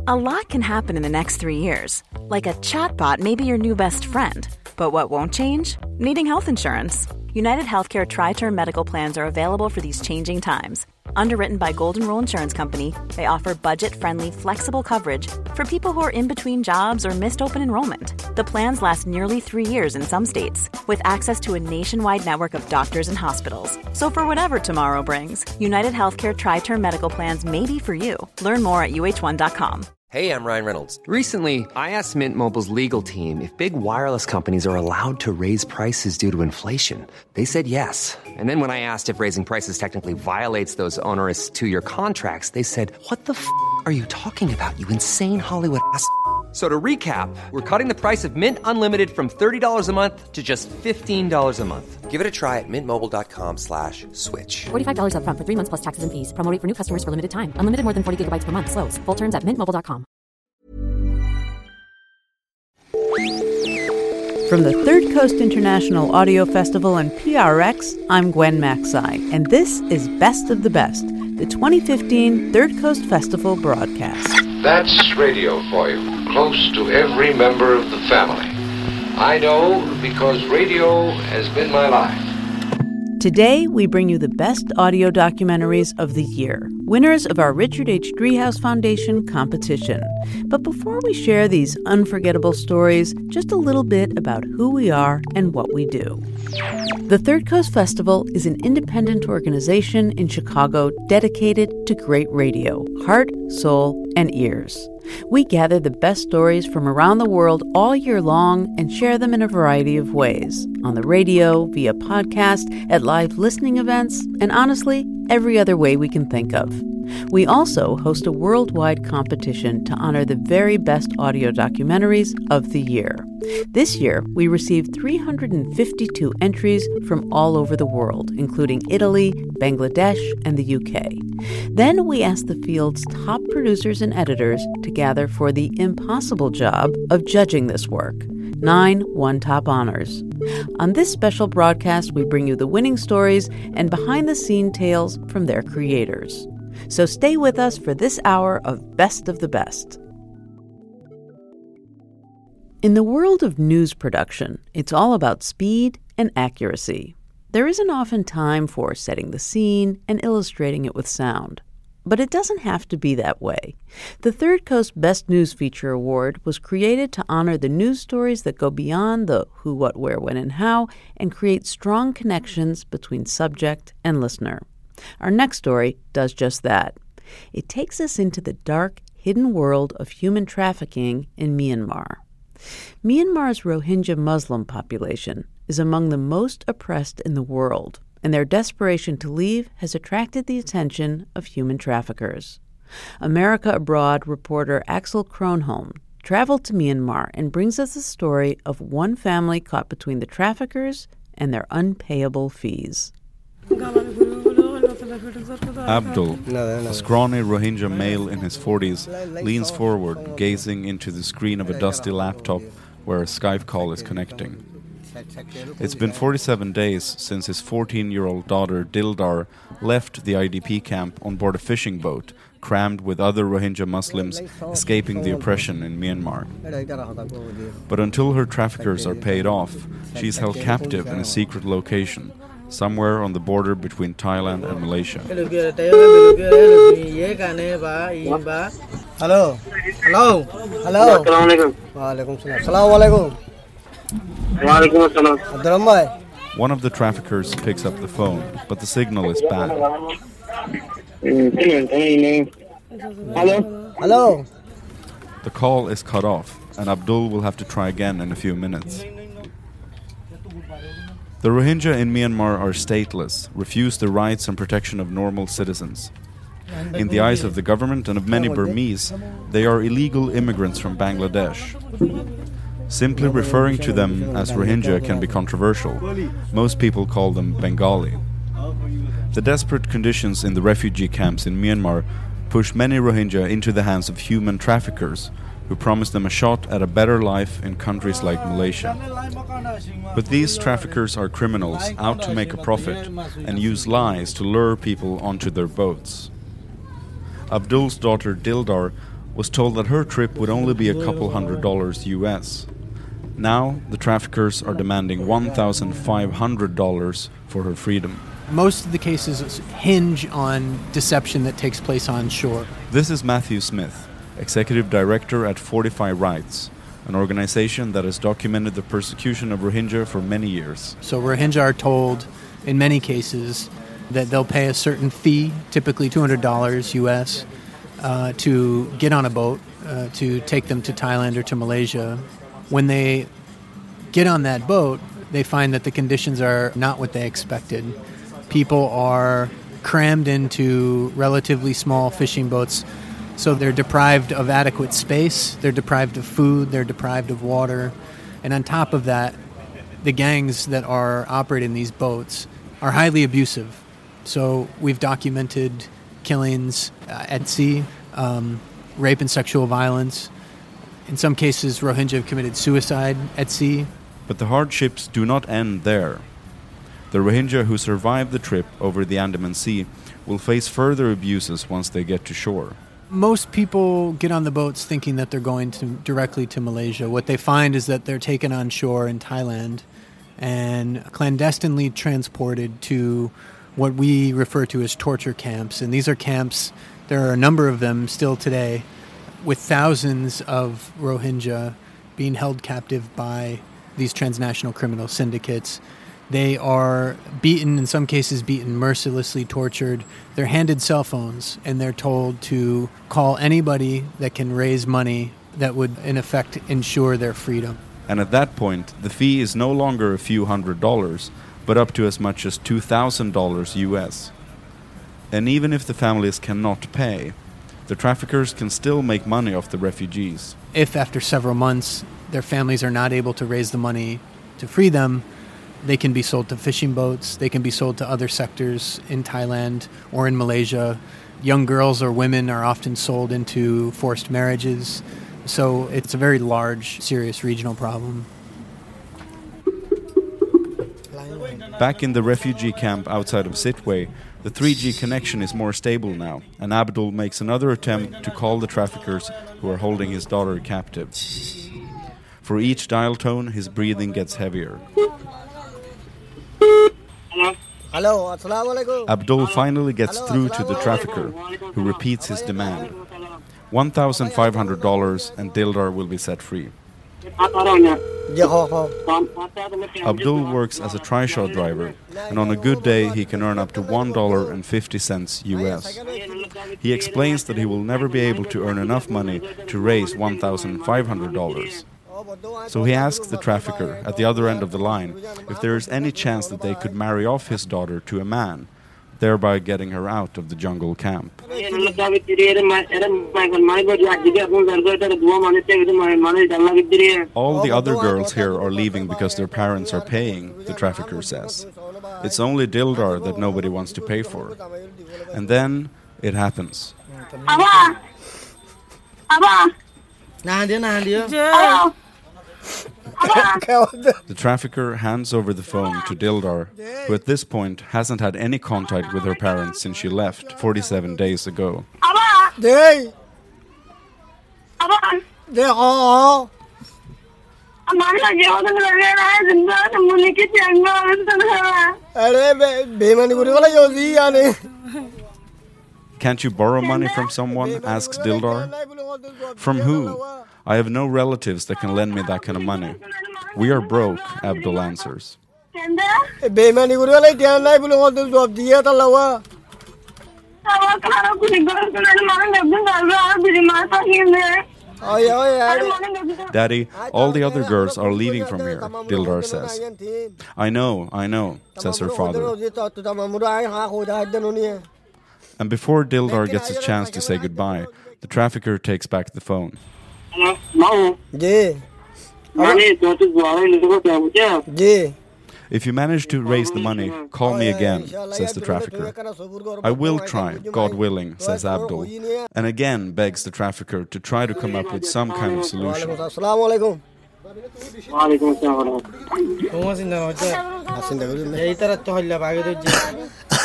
A lot can happen in the next 3 years. Like a chatbot may be your new best friend. But what won't change? Needing health insurance. United Healthcare Tri-Term Medical Plans are available for these changing times. Underwritten by Golden Rule Insurance Company, they offer budget-friendly, flexible coverage for people who are in between jobs or missed open enrollment. The plans last nearly 3 years in some states, with access to a nationwide network of doctors and hospitals. So for whatever tomorrow brings, United Healthcare Tri-Term Medical Plans may be for you. Learn more at uh1.com. Hey, I'm Ryan Reynolds. Recently, I asked Mint Mobile's legal team if big wireless companies are allowed to raise prices due to inflation. They said yes. And then when I asked if raising prices technically violates those onerous 2-year contracts, they said, "What the f*** are you talking about, you insane Hollywood ass?" So to recap, we're cutting the price of Mint Unlimited from $30 a month to just $15 a month. Give it a try at mintmobile.com/switch. $45 up front for 3 months plus taxes and fees. Promo rate for new customers for limited time. Unlimited more than 40 gigabytes per month. Slows full terms at mintmobile.com. From the Third Coast International Audio Festival and PRX, I'm Gwen Macsai, and this is Best of the Best, the 2015 Third Coast Festival broadcast. That's radio for you, close to every member of the family. I know because radio has been my life. Today, we bring you the best audio documentaries of the year, winners of our Richard H. Driehaus Foundation competition. But before we share these unforgettable stories, just a little bit about who we are and what we do. The Third Coast Festival is an independent organization in Chicago dedicated to great radio, heart, soul, and ears. We gather the best stories from around the world all year long and share them in a variety of ways, on the radio, via podcast, at live listening events, and honestly, every other way we can think of. We also host a worldwide competition to honor the very best audio documentaries of the year. This year, we received 352 entries from all over the world, including Italy, Bangladesh, and the UK. Then we asked the field's top producers and editors to gather for the impossible job of judging this work. 9 won top honors. On this special broadcast, we bring you the winning stories and behind-the-scene tales from their creators. So stay with us for this hour of Best of the Best. In the world of news production, it's all about speed and accuracy. There isn't often time for setting the scene and illustrating it with sound. But it doesn't have to be that way. The Third Coast Best News Feature Award was created to honor the news stories that go beyond the who, what, where, when, and how, and create strong connections between subject and listener. Our next story does just that. It takes us into the dark, hidden world of human trafficking in Myanmar. Myanmar's Rohingya Muslim population is among the most oppressed in the world, and their desperation to leave has attracted the attention of human traffickers. America Abroad reporter Axel Kronholm traveled to Myanmar and brings us the story of one family caught between the traffickers and their unpayable fees. Abdul, a scrawny Rohingya male in his 40s, leans forward, gazing into the screen of a dusty laptop where a Skype call is connecting. It's been 47 days since his 14-year-old daughter Dildar left the IDP camp on board a fishing boat crammed with other Rohingya Muslims escaping the oppression in Myanmar. But until her traffickers are paid off, she's held captive in a secret location, somewhere on the border between Thailand and Malaysia. Hello. Hello. Hello. Assalamualaikum. One of the traffickers picks up the phone, but the signal is bad. Hello. Hello. The call is cut off, and Abdul will have to try again in a few minutes. The Rohingya in Myanmar are stateless, refuse the rights and protection of normal citizens. In the eyes of the government and of many Burmese, they are illegal immigrants from Bangladesh. Simply referring to them as Rohingya can be controversial. Most people call them Bengali. The desperate conditions in the refugee camps in Myanmar push many Rohingya into the hands of human traffickers who promise them a shot at a better life in countries like Malaysia. But these traffickers are criminals out to make a profit and use lies to lure people onto their boats. Abdul's daughter Dildar was told that her trip would only be a couple $100 US. Now, the traffickers are demanding $1,500 for her freedom. Most of the cases hinge on deception that takes place on shore. This is Matthew Smith, Executive Director at Fortify Rights, an organization that has documented the persecution of Rohingya for many years. So Rohingya are told, in many cases, that they'll pay a certain fee, typically $200 US, to get on a boat, to take them to Thailand or to Malaysia. When they get on that boat, they find that the conditions are not what they expected. People are crammed into relatively small fishing boats, so they're deprived of adequate space, they're deprived of food, they're deprived of water. And on top of that, the gangs that are operating these boats are highly abusive. So we've documented killings at sea, rape and sexual violence. In some cases, Rohingya have committed suicide at sea. But the hardships do not end there. The Rohingya who survive the trip over the Andaman Sea will face further abuses once they get to shore. Most people get on the boats thinking that they're going directly to Malaysia. What they find is that they're taken on shore in Thailand and clandestinely transported to what we refer to as torture camps. And these are camps, there are a number of them still today, with thousands of Rohingya being held captive by these transnational criminal syndicates. They are beaten, in some cases beaten, mercilessly tortured. They're handed cell phones, and they're told to call anybody that can raise money that would, in effect, ensure their freedom. And at that point, the fee is no longer a few $100s, but up to as much as $2,000 US. And even if the families cannot pay, the traffickers can still make money off the refugees. If after several months their families are not able to raise the money to free them, they can be sold to fishing boats, they can be sold to other sectors in Thailand or in Malaysia. Young girls or women are often sold into forced marriages. So it's a very large, serious regional problem. Back in the refugee camp outside of Sitwe, the 3G connection is more stable now, and Abdul makes another attempt to call the traffickers who are holding his daughter captive. For each dial tone, his breathing gets heavier. Hello, assalamu alaikum. Abdul finally gets through to the trafficker, who repeats his demand. $1,500 and Dildar will be set free. Abdul works as a trishaw driver, and on a good day he can earn up to $1.50 US. He explains that he will never be able to earn enough money to raise $1,500. So he asks the trafficker at the other end of the line if there is any chance that they could marry off his daughter to a man, thereby getting her out of the jungle camp. All the other girls here are leaving because their parents are paying, the trafficker says. It's only Dildar that nobody wants to pay for. And then it happens. Abba! Abba! The trafficker hands over the phone to Dildar, who at this point hasn't had any contact with her parents since she left 47 days ago. Can't you borrow money from someone? Asks Dildar. From who? I have no relatives that can lend me that kind of money. We are broke, Abdul answers. Daddy, all the other girls are leaving from here, Dildar says. I know, says her father. And before Dildar gets a chance to say goodbye, the trafficker takes back the phone. If you manage to raise the money, call me again, says the trafficker. I will try, God willing, says Abdul, and again begs the trafficker to try to come up with some kind of solution.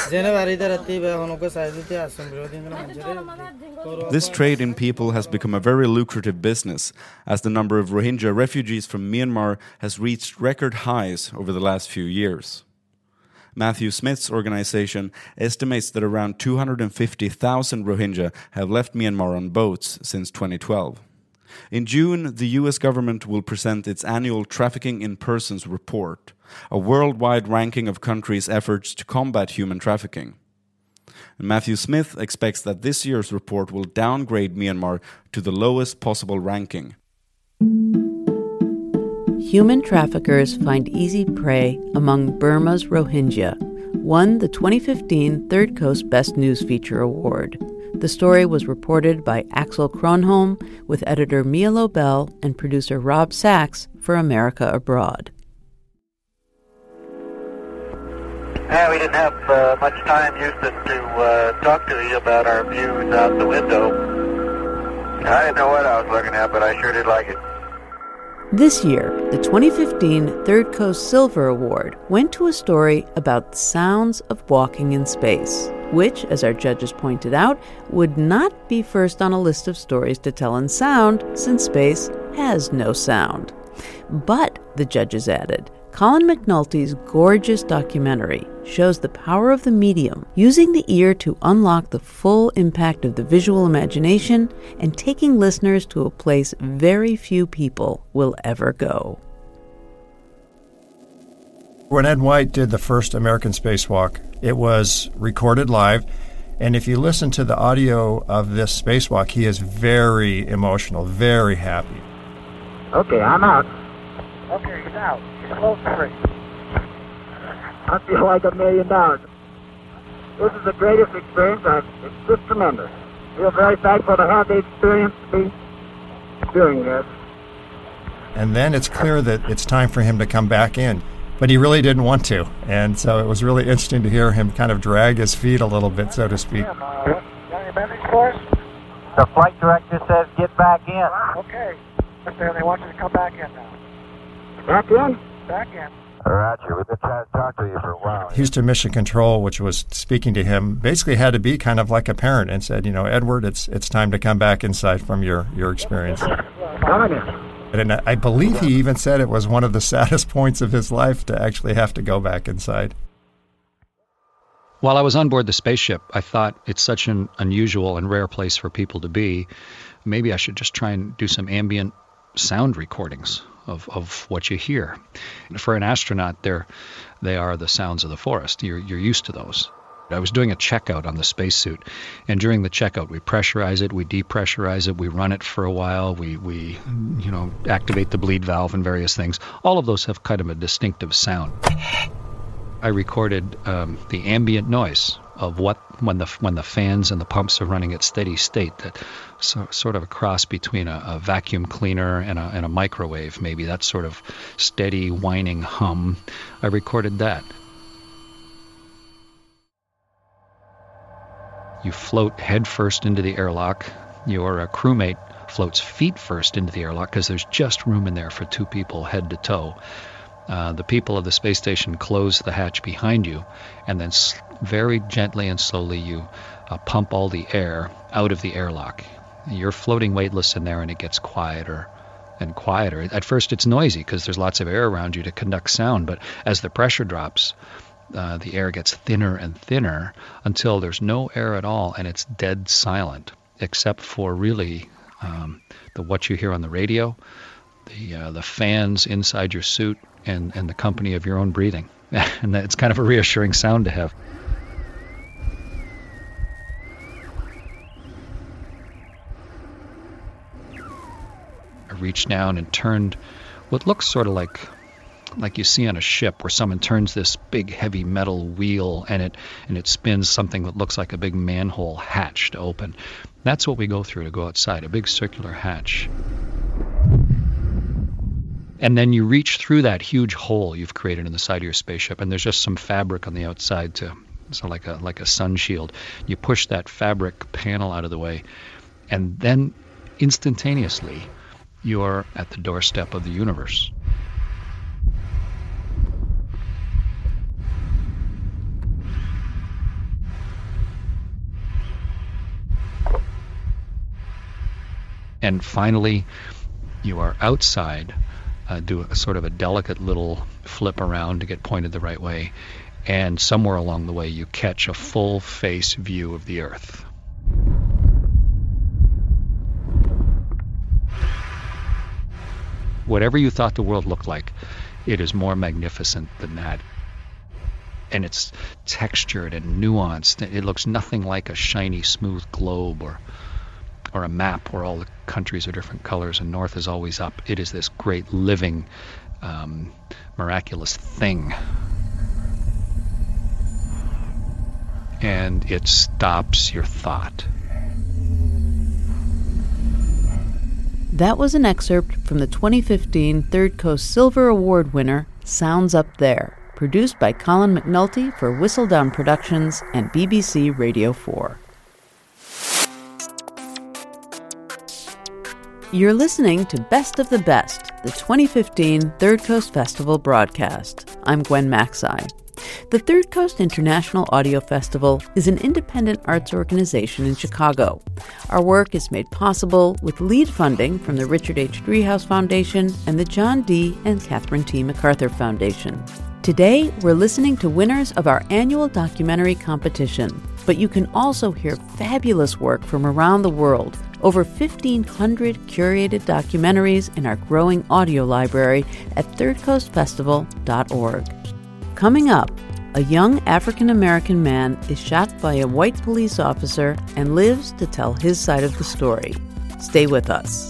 This trade in people has become a very lucrative business, as the number of Rohingya refugees from Myanmar has reached record highs over the last few years. Matthew Smith's organization estimates that around 250,000 Rohingya have left Myanmar on boats since 2012. In June, the US government will present its annual Trafficking in Persons report, a worldwide ranking of countries' efforts to combat human trafficking. And Matthew Smith expects that this year's report will downgrade Myanmar to the lowest possible ranking. Human traffickers find easy prey among Burma's Rohingya won the 2015 Third Coast Best News Feature Award. The story was reported by Axel Kronholm with editor Mia Lobel and producer Rob Sachs for America Abroad. We didn't have much time, Houston, to talk to you about our views out the window. I didn't know what I was looking at, but I sure did like it. This year, the 2015 Third Coast Silver Award went to a story about the sounds of walking in space, which, as our judges pointed out, would not be first on a list of stories to tell in sound, since space has no sound. But, the judges added, Colin McNulty's gorgeous documentary shows the power of the medium, using the ear to unlock the full impact of the visual imagination and taking listeners to a place very few people will ever go. When Ed White did the first American spacewalk, it was recorded live, and if you listen to the audio of this spacewalk, he is very emotional, very happy. Okay, I'm out. Okay, he's out. He's close to free. I feel like $1 million. This is the greatest experience. It's just tremendous. I feel very thankful to have the experience to be doing this. And then it's clear that it's time for him to come back in. But he really didn't want to. And so it was really interesting to hear him kind of drag his feet a little bit, so to speak. Got any message for us? The flight director says get back in. Okay. They want you to come back in now. Back in? Back in. Roger. We've been trying to talk to you for a while. Houston Mission Control, which was speaking to him, basically had to be kind of like a parent and said, Edward, it's time to come back inside from your experience. Come in. And I believe he even said it was one of the saddest points of his life to actually have to go back inside. While I was on board the spaceship, I thought it's such an unusual and rare place for people to be. Maybe I should just try and do some ambient sound recordings of what you hear. For an astronaut, they are the sounds of the forest. You're used to those. I was doing a checkout on the spacesuit, and during the checkout, we pressurize it, we depressurize it, we run it for a while, we activate the bleed valve and various things. All of those have kind of a distinctive sound. I recorded the ambient noise of when the fans and the pumps are running at steady state, that sort of a cross between a vacuum cleaner and a microwave, maybe that sort of steady whining hum. I recorded that. You float head first into the airlock. Your crewmate floats feet first into the airlock because there's just room in there for two people head to toe. The people of the space station close the hatch behind you, and then very gently and slowly you pump all the air out of the airlock. You're floating weightless in there, and it gets quieter and quieter. At first it's noisy because there's lots of air around you to conduct sound, but as the pressure drops, the air gets thinner and thinner until there's no air at all, and it's dead silent, except for really what you hear on the radio, the fans inside your suit, and the company of your own breathing. And it's kind of a reassuring sound to have. I reached down and turned what looks sort of like you see on a ship, where someone turns this big heavy metal wheel and it spins something that looks like a big manhole hatch to open. That's what we go through to go outside, a big circular hatch. And then you reach through that huge hole you've created in the side of your spaceship, and there's just some fabric on the outside so like a sun shield. You push that fabric panel out of the way, and then instantaneously you're at the doorstep of the universe. And finally, you are outside, do a sort of a delicate little flip around to get pointed the right way, and somewhere along the way you catch a full face view of the Earth. Whatever you thought the world looked like, it is more magnificent than that. And it's textured and nuanced. It looks nothing like a shiny, smooth globe or a map where all the countries are different colors and north is always up. It is this great living, miraculous thing. And it stops your thought. That was an excerpt from the 2015 Third Coast Silver Award winner, Sounds Up There, produced by Colin McNulty for Whistledown Productions and BBC Radio 4. You're listening to Best of the Best, the 2015 Third Coast Festival broadcast. I'm Gwen Macsai. The Third Coast International Audio Festival is an independent arts organization in Chicago. Our work is made possible with lead funding from the Richard H. Driehaus Foundation and the John D. and Catherine T. MacArthur Foundation. Today, we're listening to winners of our annual documentary competition, but you can also hear fabulous work from around the world, over 1,500 curated documentaries in our growing audio library at thirdcoastfestival.org. Coming up, a young African-American man is shot by a white police officer and lives to tell his side of the story. Stay with us.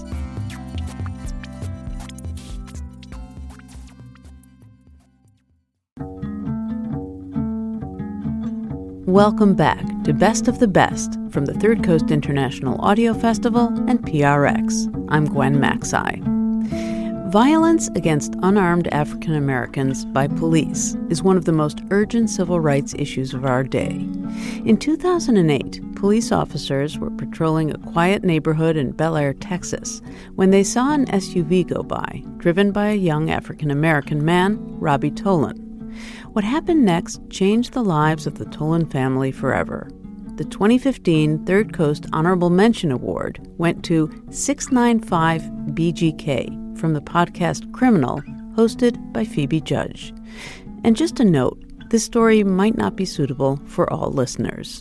Welcome back to Best of the Best from the Third Coast International Audio Festival and PRX. I'm Gwen Macsai. Violence against unarmed African Americans by police is one of the most urgent civil rights issues of our day. In 2008, police officers were patrolling a quiet neighborhood in Bel Air, Texas, when they saw an SUV go by, driven by a young African American man, Robbie Tolan. What happened next changed the lives of the Tolan family forever. The 2015 Third Coast Honorable Mention Award went to 695 BGK from the podcast Criminal, hosted by Phoebe Judge. And just a note, this story might not be suitable for all listeners.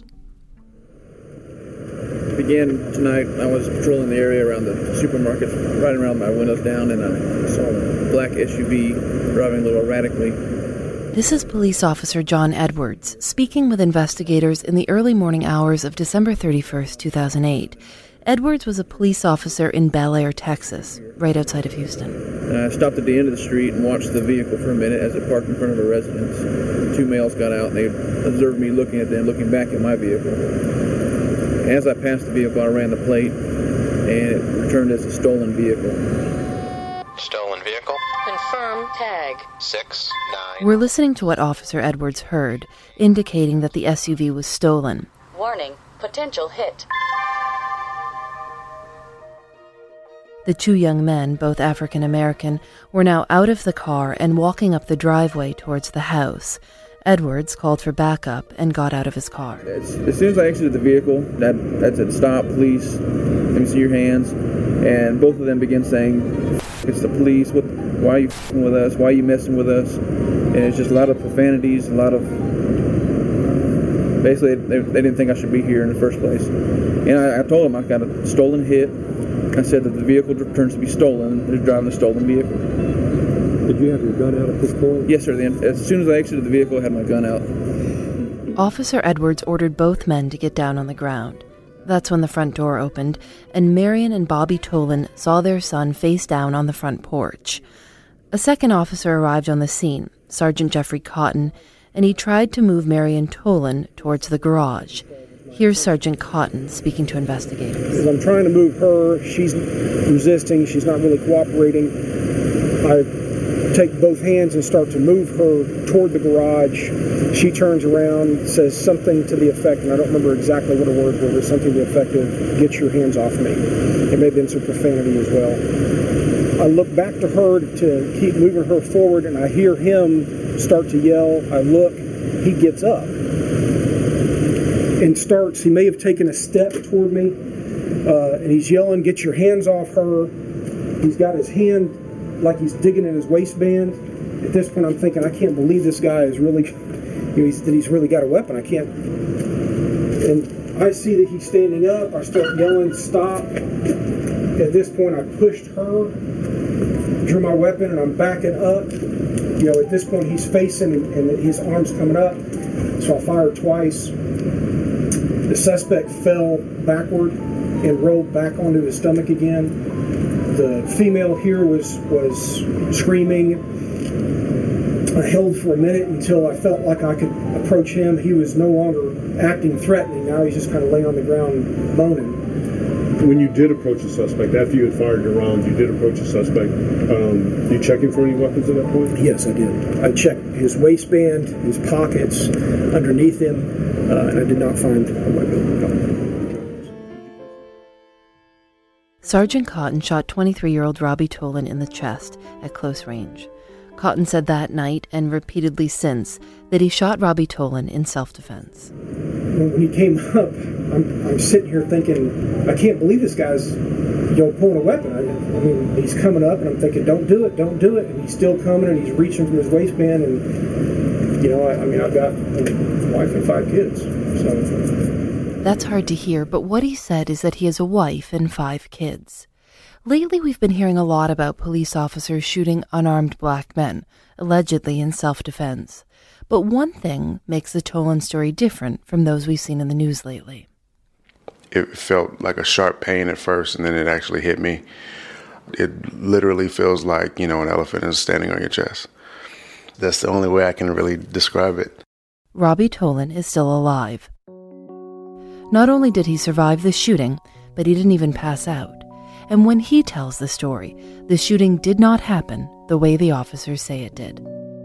To begin tonight, I was patrolling the area around the supermarkets, riding around my windows down, and I saw a black SUV driving a little erratically. This is Police Officer John Edwards, speaking with investigators in the early morning hours of December 31st, 2008. Edwards was a police officer in Bel Air, Texas, right outside of Houston. I stopped at the end of the street and watched the vehicle for a minute as it parked in front of a residence. Two males got out and they observed me looking at them, looking back at my vehicle. As I passed the vehicle, I ran the plate, and it returned as a stolen vehicle. Stolen vehicle? Confirm tag. 6-9. We're listening to what Officer Edwards heard, indicating that the SUV was stolen. Warning, potential hit. The two young men, both African American, were now out of the car and walking up the driveway towards the house. Edwards called for backup and got out of his car. As soon as I exited the vehicle, that said, "Stop, police, let me see your hands." And both of them began saying, "It's the police, why are you f***ing with us, why are you messing with us?" And it's just a lot of profanities, a lot of... Basically, they didn't think I should be here in the first place. And I told them I got a stolen hit. I said that the vehicle turns to be stolen. They're driving a stolen vehicle. Did you have your gun out at this point? Yes, sir. As soon as I exited the vehicle, I had my gun out. Officer Edwards ordered both men to get down on the ground. That's when the front door opened, and Marion and Bobby Tolan saw their son face down on the front porch. A second officer arrived on the scene, Sergeant Jeffrey Cotton, and he tried to move Marion Tolan towards the garage. Here's Sergeant Cotton speaking to investigators. As I'm trying to move her, she's resisting, she's not really cooperating. I take both hands and start to move her toward the garage. She turns around, says something to the effect, and I don't remember exactly what her words were, but something to the effect of, "Get your hands off me." There may have been some profanity as well. I look back to her to keep moving her forward, and I hear him start to yell. I look, he gets up and starts, he may have taken a step toward me, and he's yelling, "Get your hands off her." He's got his hand like he's digging in his waistband. At this point, I'm thinking, I can't believe this guy is really, he's really got a weapon. I can't. And I see that he's standing up. I start yelling, "Stop." At this point, I pushed her, drew my weapon, and I'm backing up. At this point, he's facing and his arm's coming up. So I fired twice. The suspect fell backward and rolled back onto his stomach again. The female here was screaming. I held for a minute until I felt like I could approach him. He was no longer acting threatening. Now he's just kind of laying on the ground moaning. When you did approach the suspect, after you had fired your round, you did approach the suspect. You checking for any weapons at that point? Yes, I did. I checked his waistband, his pockets, underneath him, and I did not find a weapon. Sergeant Cotton shot 23-year-old Robbie Tolan in the chest at close range. Cotton said that night and repeatedly since that he shot Robbie Tolan in self-defense. When he came up, I'm sitting here thinking, I can't believe this guy's pulling a weapon. I mean, he's coming up, and I'm thinking, don't do it, and he's still coming, and he's reaching from his waistband, and I've got a wife and 5 kids. So that's hard to hear, but what he said is that he has a wife and 5 kids. Lately, we've been hearing a lot about police officers shooting unarmed black men, allegedly in self-defense. But one thing makes the Tolan story different from those we've seen in the news lately. It felt like a sharp pain at first, and then it actually hit me. It literally feels like, an elephant is standing on your chest. That's the only way I can really describe it. Robbie Tolan is still alive. Not only did he survive the shooting, but he didn't even pass out. And when he tells the story, the shooting did not happen the way the officers say it did.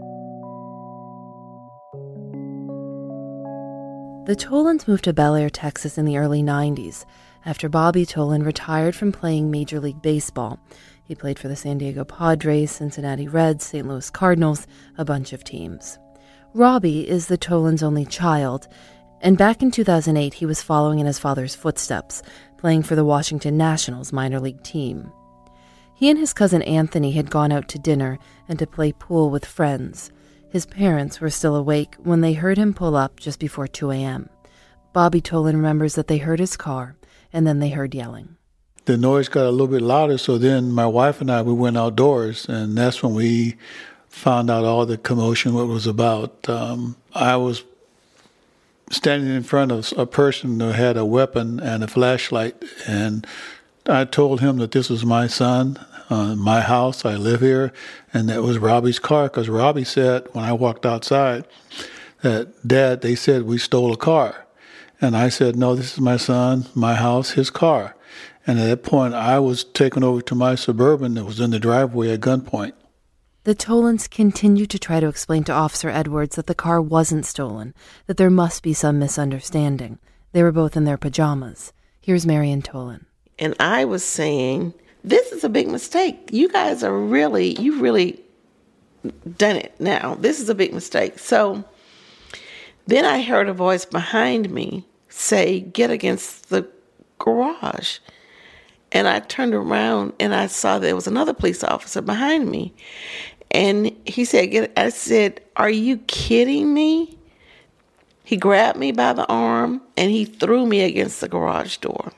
The Tolans moved to Bel Air, Texas in the early 90s, after Bobby Tolan retired from playing Major League Baseball. He played for the San Diego Padres, Cincinnati Reds, St. Louis Cardinals, a bunch of teams. Robbie is the Tolans' only child, and back in 2008 he was following in his father's footsteps, playing for the Washington Nationals minor league team. He and his cousin Anthony had gone out to dinner and to play pool with friends. His parents were still awake when they heard him pull up just before 2 a.m. Bobby Tolan remembers that they heard his car, and then they heard yelling. The noise got a little bit louder, so then my wife and I, we went outdoors, and that's when we found out all the commotion, what it was about. I was standing in front of a person who had a weapon and a flashlight, and I told him that this was my son, my house, I live here, and that was Robbie's car, because Robbie said when I walked outside that, "Dad, they said we stole a car." And I said, "No, this is my son, my house, his car." And at that point, I was taken over to my Suburban that was in the driveway at gunpoint. The Tolans continued to try to explain to Officer Edwards that the car wasn't stolen, that there must be some misunderstanding. They were both in their pajamas. Here's Marion Tolan. And I was saying, this is a big mistake. You guys are you've really done it now. This is a big mistake. So then I heard a voice behind me say, "Get against the garage." And I turned around and I saw there was another police officer behind me. And he said, I said, "Are you kidding me?" He grabbed me by the arm and he threw me against the garage door.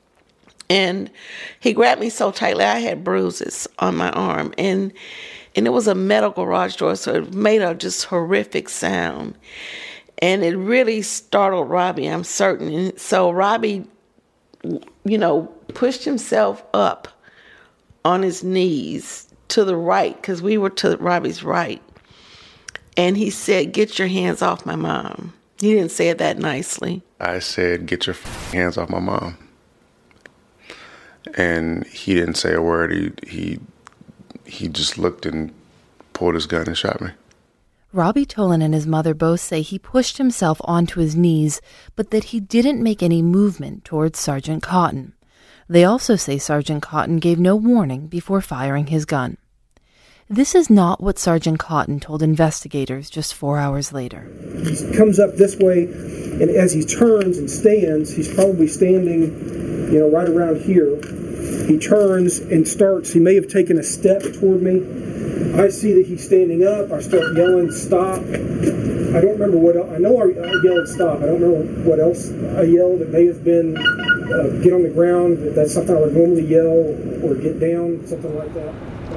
And he grabbed me so tightly, I had bruises on my arm. And it was a metal garage door, so it made a just horrific sound. And it really startled Robbie, I'm certain. And so Robbie, pushed himself up on his knees to the right, because we were to Robbie's right. And he said, "Get your hands off my mom." He didn't say it that nicely. I said, "Get your hands off my mom." And he didn't say a word. He just looked and pulled his gun and shot me. Robbie Tolan and his mother both say he pushed himself onto his knees, but that he didn't make any movement towards Sergeant Cotton. They also say Sergeant Cotton gave no warning before firing his gun. This is not what Sergeant Cotton told investigators just 4 hours later. He comes up this way, and as he turns and stands, he's probably standing right around here. He turns and starts. He may have taken a step toward me. I see that he's standing up. I start yelling, "Stop!" I don't remember what else. I know I yelled, "Stop!" I don't know what else I yelled. It may have been, "Get on the ground." If that's something I would normally yell, or "Get down," something like that.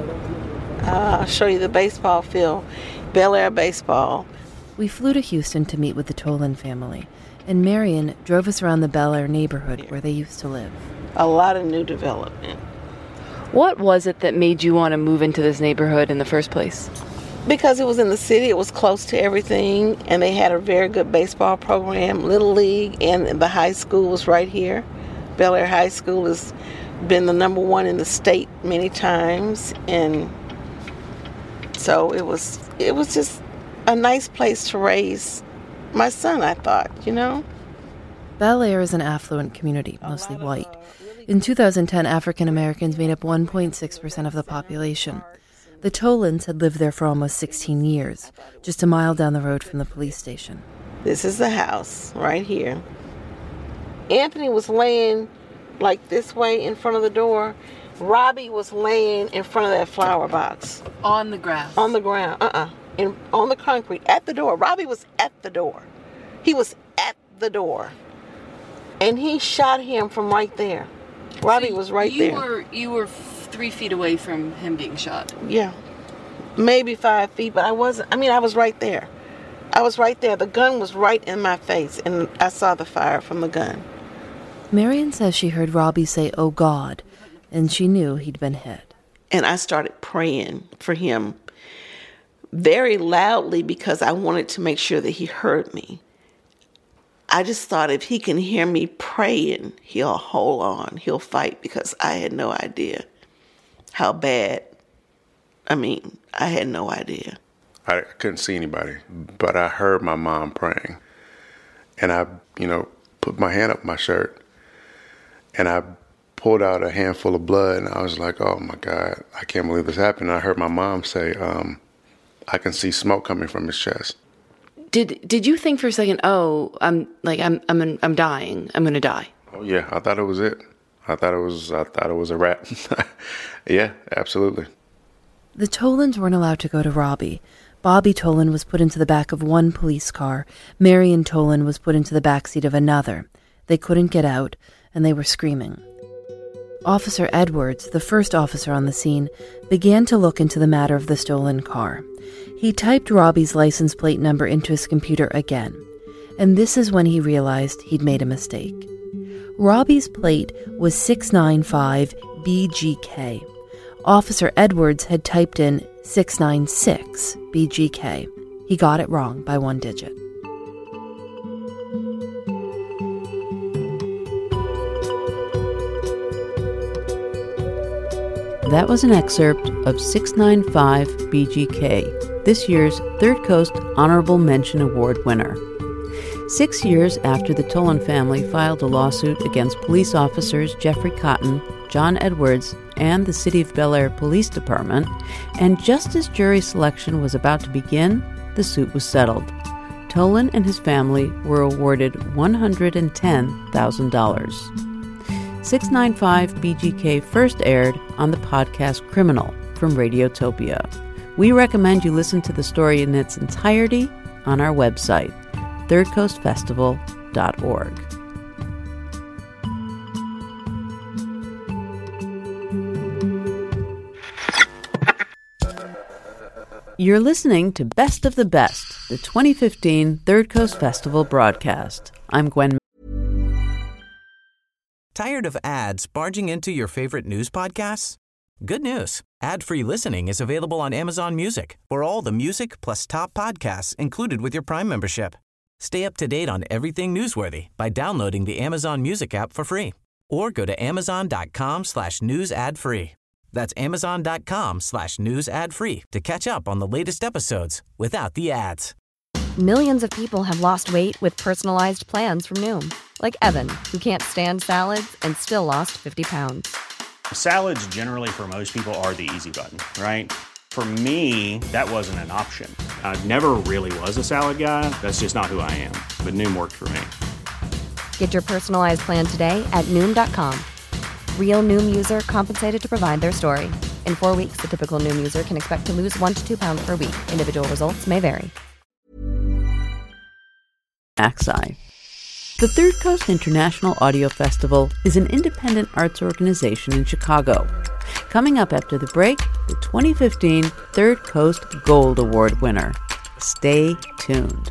I'll show you the baseball field, Bel Air baseball. We flew to Houston to meet with the Tolan family, and Marion drove us around the Bel Air neighborhood where they used to live. A lot of new development. What was it that made you want to move into this neighborhood in the first place? Because it was in the city, it was close to everything, and they had a very good baseball program, Little League, and the high school was right here. Bel Air High School has been the number one in the state many times, and so it was just a nice place to raise my son, I thought, Bel Air is an affluent community, mostly white. In 2010, African Americans made up 1.6% of the population. The Tolans had lived there for almost 16 years, just a mile down the road from the police station. This is the house right here. Anthony was laying like this way in front of the door. Robbie was laying in front of that flower box. On the grass? On the ground, on the concrete, at the door. Robbie was at the door. He was at the door. And he shot him from right there. Robbie was right there. You were 3 feet away from him being shot. Yeah. Maybe 5 feet, but I wasn't. I was right there. I was right there. The gun was right in my face, and I saw the fire from the gun. Marion says she heard Robbie say, "Oh God," and she knew he'd been hit. And I started praying for him very loudly because I wanted to make sure that he heard me. I just thought if he can hear me praying, he'll hold on, he'll fight, because I had no idea how bad. I had no idea. I couldn't see anybody, but I heard my mom praying. And I, put my hand up my shirt, and I pulled out a handful of blood, and I was like, oh my God, I can't believe this happened. And I heard my mom say, I can see smoke coming from his chest. Did you think for a second, oh, I'm dying. I'm going to die? Oh yeah, I thought it was it. I thought it was a wrap. Yeah, absolutely. The Tolans weren't allowed to go to Robbie. Bobby Tolan was put into the back of one police car. Marion Tolan was put into the backseat of another. They couldn't get out, and they were screaming. Officer Edwards, the first officer on the scene, began to look into the matter of the stolen car. He typed Robbie's license plate number into his computer again, and this is when he realized he'd made a mistake. Robbie's plate was 695 BGK. Officer Edwards had typed in 696 BGK. He got it wrong by 1 digit. That was an excerpt of 695 BGK, this year's Third Coast Honorable Mention Award winner. 6 years after the Tolan family filed a lawsuit against police officers Jeffrey Cotton, John Edwards, and the City of Bel Air Police Department, and just as jury selection was about to begin, the suit was settled. Tolan and his family were awarded $110,000. 695 BGK first aired on the podcast Criminal from Radiotopia. We recommend you listen to the story in its entirety on our website, thirdcoastfestival.org. You're listening to Best of the Best, the 2015 Third Coast Festival broadcast. I'm Gwen. Tired of ads barging into your favorite news podcasts? Good news. Ad-free listening is available on Amazon Music for all the music plus top podcasts included with your Prime membership. Stay up to date on everything newsworthy by downloading the Amazon Music app for free or go to amazon.com/news ad free. That's amazon.com/news ad free to catch up on the latest episodes without the ads. Millions of people have lost weight with personalized plans from Noom. Like Evan, who can't stand salads and still lost 50 pounds. Salads generally for most people are the easy button, right? For me, that wasn't an option. I never really was a salad guy. That's just not who I am. But Noom worked for me. Get your personalized plan today at Noom.com. Real Noom user compensated to provide their story. In 4 weeks, the typical Noom user can expect to lose 1 to 2 pounds per week. Individual results may vary. Maxi. The Third Coast International Audio Festival is an independent arts organization in Chicago. Coming up after the break, the 2015 Third Coast Gold Award winner. Stay tuned.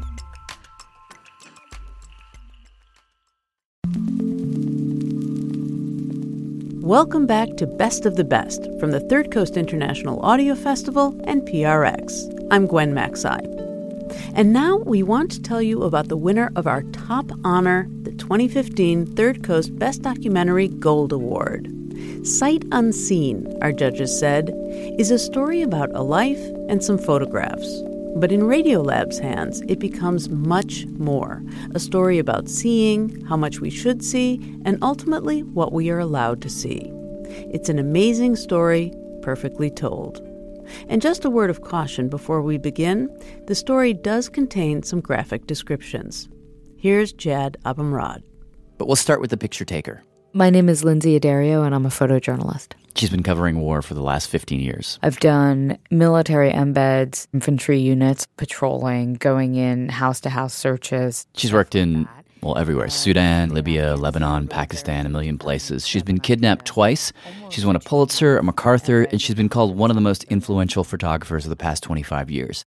Welcome back to Best of the Best from the Third Coast International Audio Festival and PRX. I'm Gwen Maxi. And now we want to tell you about the winner of our top honor, the 2015 Third Coast Best Documentary Gold Award. Sight Unseen, our judges said, is a story about a life and some photographs. But in Radiolab's hands, it becomes much more. A story about seeing, how much we should see, and ultimately what we are allowed to see. It's an amazing story, perfectly told. And just a word of caution before we begin, the story does contain some graphic descriptions. Here's Jad Abumrad. But we'll start with the picture taker. My name is Lindsay Addario, and I'm a photojournalist. She's been covering war for the last 15 years. I've done military embeds, infantry units, patrolling, going in house-to-house searches. She's worked in, everywhere. Sudan, Libya, Lebanon, Pakistan, a million places. She's been kidnapped twice. She's won a Pulitzer, a MacArthur, and she's been called one of the most influential photographers of the past 25 years.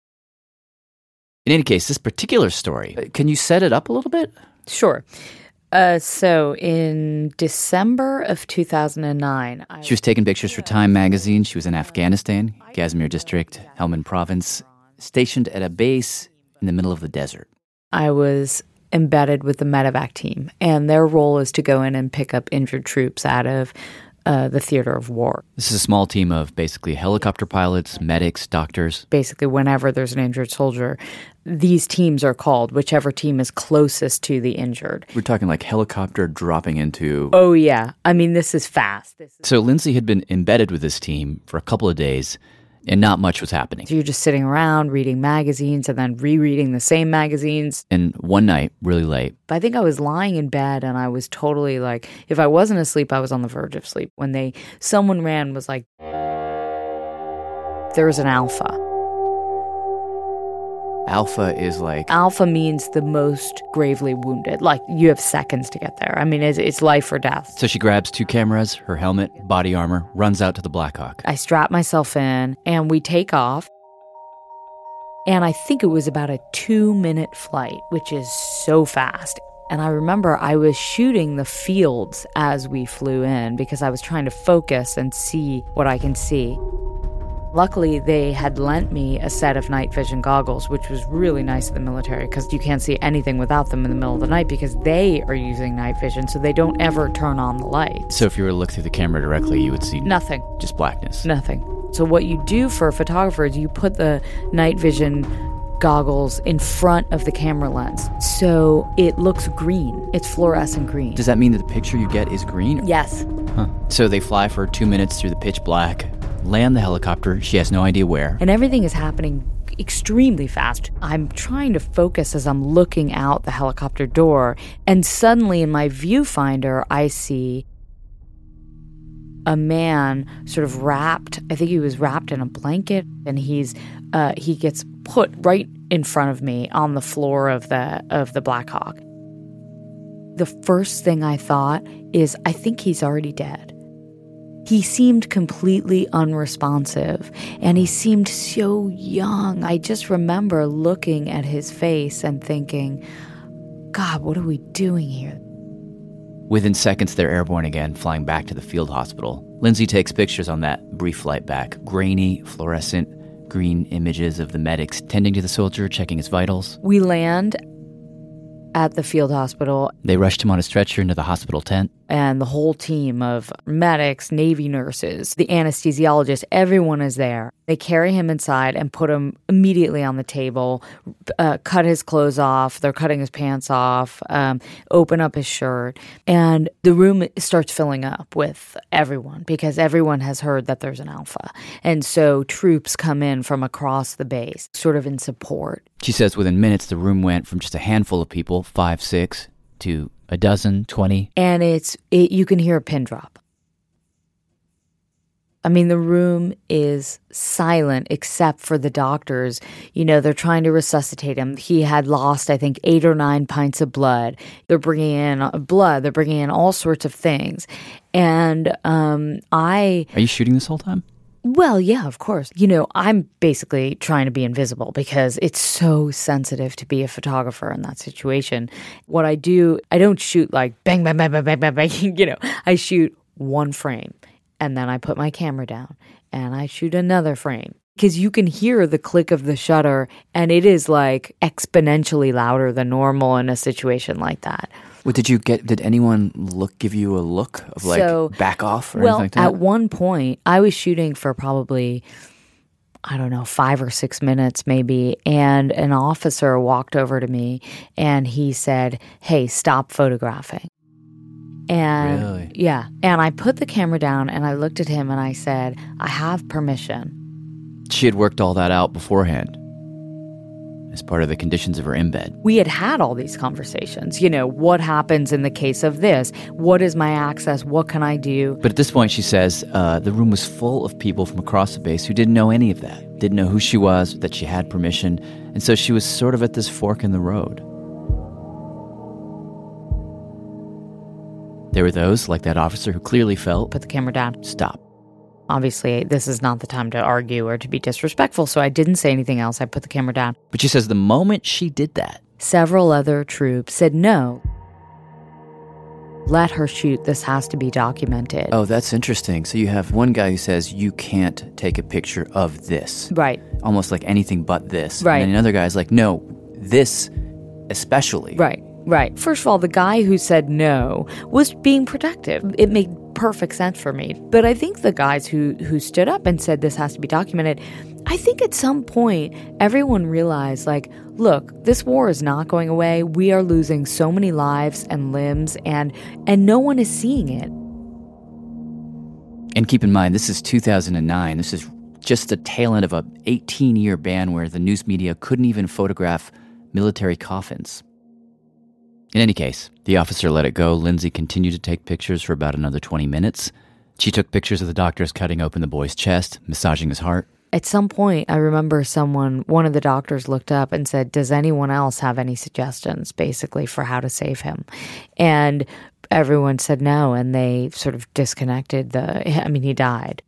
In any case, this particular story, can you set it up a little bit? Sure. So in December of 2009... She was taking pictures for Time magazine. She was in Afghanistan, Kashmir district, Helmand province, stationed at a base in the middle of the desert. I was embedded with the medevac team, and their role is to go in and pick up injured troops out of the theater of war. This is a small team of basically helicopter pilots, medics, doctors. Basically, whenever there's an injured soldier, these teams are called, whichever team is closest to the injured. We're talking like helicopter dropping into... Oh, yeah. I mean, this is fast. So Lindsay had been embedded with this team for a couple of days, and not much was happening. So you're just sitting around reading magazines and then rereading the same magazines. And one night, really late, I think I was lying in bed and I was totally like, if I wasn't asleep, I was on the verge of sleep. When someone ran, was like, there was an Alpha. Alpha is like... Alpha means the most gravely wounded. Like, you have seconds to get there. I mean, it's life or death. So she grabs 2 cameras, her helmet, body armor, runs out to the Blackhawk. I strap myself in, and we take off. And I think it was about a 2-minute flight, which is so fast. And I remember I was shooting the fields as we flew in because I was trying to focus and see what I can see. Luckily, they had lent me a set of night vision goggles, which was really nice of the military because you can't see anything without them in the middle of the night because they are using night vision, so they don't ever turn on the lights. So if you were to look through the camera directly, you would see... Nothing. Just blackness. Nothing. So what you do for a photographer is you put the night vision goggles in front of the camera lens. So it looks green. It's fluorescent green. Does that mean that the picture you get is green? Yes. Huh. So they fly for 2 minutes through the pitch black, land the helicopter. She has no idea where. And everything is happening extremely fast. I'm trying to focus as I'm looking out the helicopter door, and suddenly in my viewfinder, I see a man sort of wrapped, I think he was wrapped in a blanket, and he gets put right in front of me on the floor of the Blackhawk. The first thing I thought is, I think he's already dead. He seemed completely unresponsive, and he seemed so young. I just remember looking at his face and thinking, God, what are we doing here? Within seconds, they're airborne again, flying back to the field hospital. Lindsay takes pictures on that brief flight back. Grainy, fluorescent, green images of the medics tending to the soldier, checking his vitals. We land at the field hospital. They rushed him on a stretcher into the hospital tent. And the whole team of medics, Navy nurses, the anesthesiologist, everyone is there. They carry him inside and put him immediately on the table, cut his clothes off. They're cutting his pants off, open up his shirt. And the room starts filling up with everyone because everyone has heard that there's an Alpha. And so troops come in from across the base, sort of in support. She says within minutes, the room went from just a handful of people, 5, 6, to a dozen, 20? And you can hear a pin drop. I mean, the room is silent except for the doctors. You know, they're trying to resuscitate him. He had lost, I think, 8 or 9 pints of blood. They're bringing in blood. They're bringing in all sorts of things. And Are you shooting this whole time? Well, yeah, of course. You know, I'm basically trying to be invisible because it's so sensitive to be a photographer in that situation. What I do, I don't shoot like bang, bang, bang, bang, bang, bang, bang. You know, I shoot one frame. And then I put my camera down and I shoot another frame. Because you can hear the click of the shutter and it is like exponentially louder than normal in a situation like that. Well, did anyone give you a look of like back off or anything like that? At one point, I was shooting for probably, I don't know, 5 or 6 minutes maybe. And an officer walked over to me and he said, "Hey, stop photographing." And really? Yeah. And I put the camera down and I looked at him and I said, "I have permission." She had worked all that out beforehand as part of the conditions of her embed. We had all these conversations. You know, what happens in the case of this? What is my access? What can I do? But at this point, she says the room was full of people from across the base who didn't know any of that, didn't know who she was, that she had permission. And so she was sort of at this fork in the road. There were those, like that officer, who clearly felt... Put the camera down. Stop. Obviously, this is not the time to argue or to be disrespectful, so I didn't say anything else. I put the camera down. But she says the moment she did that... Several other troops said, "No. Let her shoot. This has to be documented." Oh, that's interesting. So you have one guy who says, "You can't take a picture of this." Right. Almost like anything but this. Right. And then another guy's like, "No, this especially." Right. Right. First of all, the guy who said no was being protective. It made perfect sense for me. But I think the guys who stood up and said this has to be documented, I think at some point everyone realized, like, look, this war is not going away. We are losing so many lives and limbs, and no one is seeing it. And keep in mind, this is 2009. This is just the tail end of a 18-year ban where the news media couldn't even photograph military coffins. In any case, the officer let it go. Lindsay continued to take pictures for about another 20 minutes. She took pictures of the doctors cutting open the boy's chest, massaging his heart. At some point, I remember one of the doctors looked up and said, "Does anyone else have any suggestions, basically, for how to save him?" And everyone said no, and they sort of disconnected he died.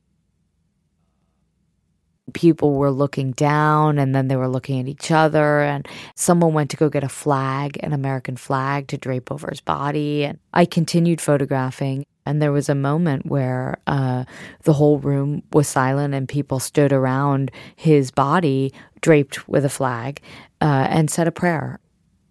People were looking down and then they were looking at each other, and someone went to go get a flag, an American flag, to drape over his body. And I continued photographing, and there was a moment where the whole room was silent and people stood around his body draped with a flag and said a prayer.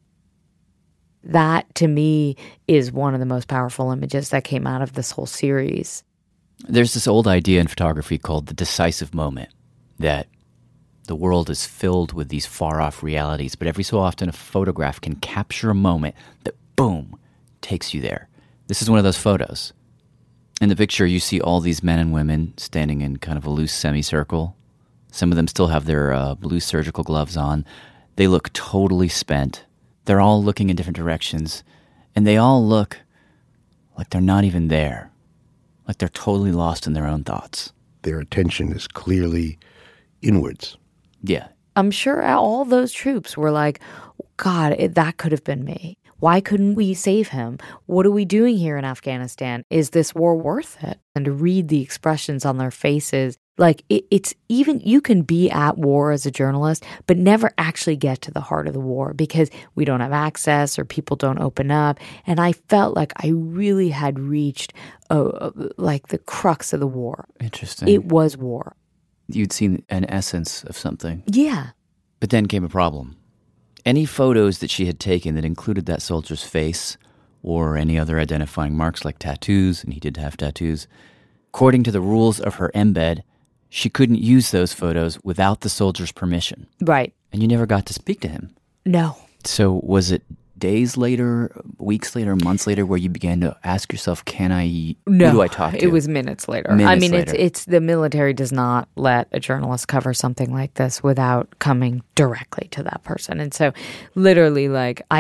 That, to me, is one of the most powerful images that came out of this whole series. There's this old idea in photography called the decisive moment, that the world is filled with these far-off realities, but every so often a photograph can capture a moment that, boom, takes you there. This is one of those photos. In the picture, you see all these men and women standing in kind of a loose semicircle. Some of them still have their blue surgical gloves on. They look totally spent. They're all looking in different directions, and they all look like they're not even there, like they're totally lost in their own thoughts. Their attention is clearly inwards. Yeah. I'm sure all those troops were like, God, that could have been me. Why couldn't we save him? What are we doing here in Afghanistan? Is this war worth it? And to read the expressions on their faces, like it's even, you can be at war as a journalist, but never actually get to the heart of the war because we don't have access or people don't open up. And I felt like I really had reached like the crux of the war. Interesting. It was war. You'd seen an essence of something. Yeah. But then came a problem. Any photos that she had taken that included that soldier's face or any other identifying marks like tattoos, and he did have tattoos, according to the rules of her embed, she couldn't use those photos without the soldier's permission. Right. And you never got to speak to him. No. So was it days later, weeks later, months later, where you began to ask yourself, who do I talk to? It was minutes later. It's the military does not let a journalist cover something like this without coming directly to that person. And so literally, like, I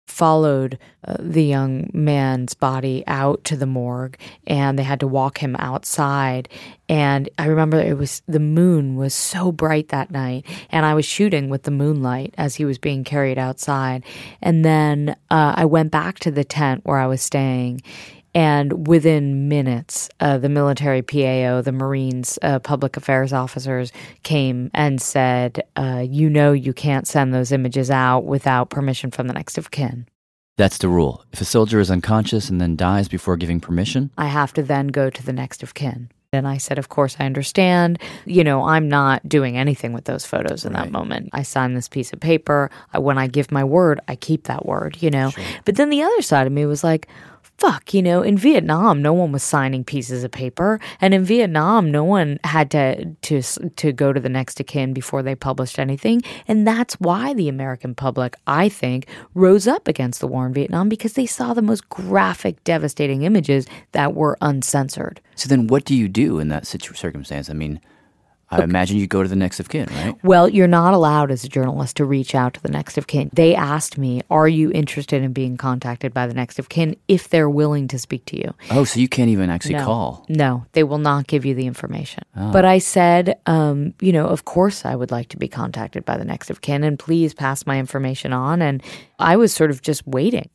followed the young man's body out to the morgue, and they had to walk him outside. And I remember the moon was so bright that night, and I was shooting with the moonlight as he was being carried outside. And then I went back to the tent where I was staying, and within minutes, the military PAO, the Marines public affairs officers came and said, you can't send those images out without permission from the next of kin. That's the rule. If a soldier is unconscious and then dies before giving permission, I have to then go to the next of kin. And I said, of course, I understand. I'm not doing anything with those photos in that moment. I signed this piece of paper. When I give my word, I keep that word, Sure. But then the other side of me was like, fuck, in Vietnam, no one was signing pieces of paper. And in Vietnam, no one had to go to the next of kin before they published anything. And that's why the American public, I think, rose up against the war in Vietnam, because they saw the most graphic, devastating images that were uncensored. So then what do you do in that circumstance? I mean, I imagine you go to the next of kin, right? Well, you're not allowed as a journalist to reach out to the next of kin. They asked me, are you interested in being contacted by the next of kin if they're willing to speak to you? Oh, so you can't even actually call? No, they will not give you the information. Oh. But I said, of course I would like to be contacted by the next of kin, and please pass my information on. And I was sort of just waiting.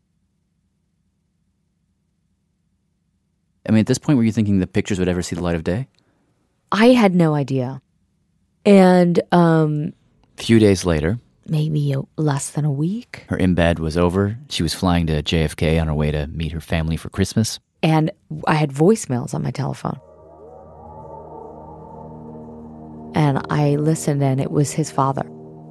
I mean, at this point, were you thinking the pictures would ever see the light of day? I had no idea. And a few days later, maybe less than a week, her embed was over. She was flying to JFK on her way to meet her family for Christmas. And I had voicemails on my telephone. And I listened, and it was his father.